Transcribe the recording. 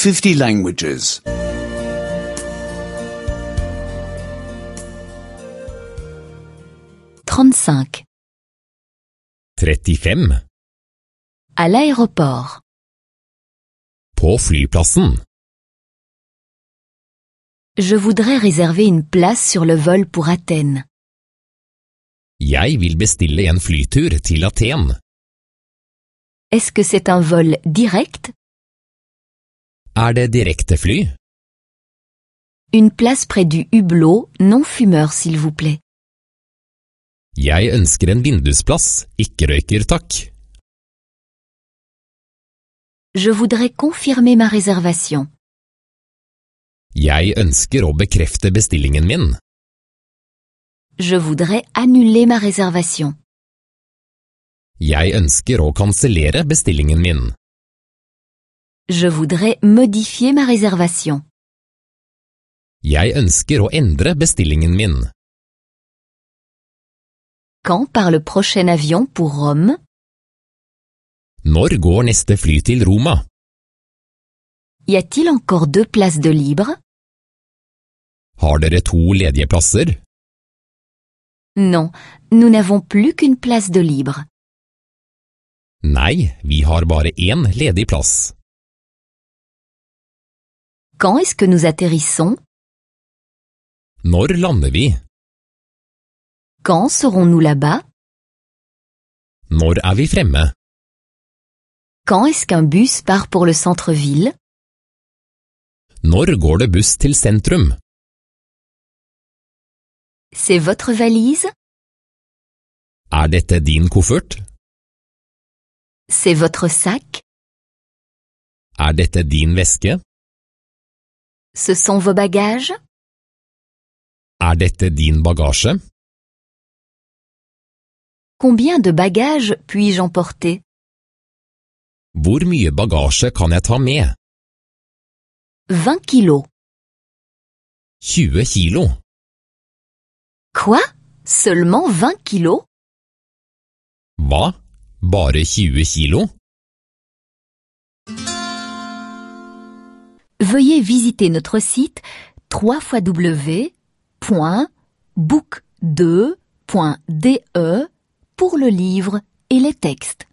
50 languages. 35. 35. À l'aéroport. På flyplassen. Je voudrais réserver une place sur le vol pour Athènes. Jeg vil bestille en flytur til Aten. Est-ce que c'est un vol direct? Det direktefly? Une place près du hublot, non fumeur s'il vous plaît. Jeg ønsker en vindusplass, ikke røyker takk. Je voudrais confirmer ma réservation. Jeg ønsker å bekrefte bestillingen min. Je voudrais annuler ma réservation. Jeg ønsker å kansellere bestillingen min. Je voudrais modifier ma réservation. Jeg ønsker å endre bestillingen min. Quand part le prochain avion pour Rome? Når går neste fly til Roma? Y a-t-il encore 2 places de libre? Har dere 2 ledige plasser? Non, nous n'avons plus qu'une place de libre. Nei, vi har bare 1 ledig plass. Quand est-ce que nous atterrissons? Når lander vi? Quand serons-nous là-bas? Når vi fremme? Quand est-ce qu'un bus part pour le centre-ville? Når går det buss til sentrum? C'est votre valise? Dette din koffert? C'est votre sac? Dette din veske? Ce sont vos bagages? Dette din bagasje? Combien de bagages puis-je emporter? Hvor mye bagasje kan jeg ta med? 20 kilos. 20 kilo. Quoi? Seulement 20 kilos? Hva? Bare 20 kilo? Veuillez visiter notre site www.book2.de pour le livre et les textes.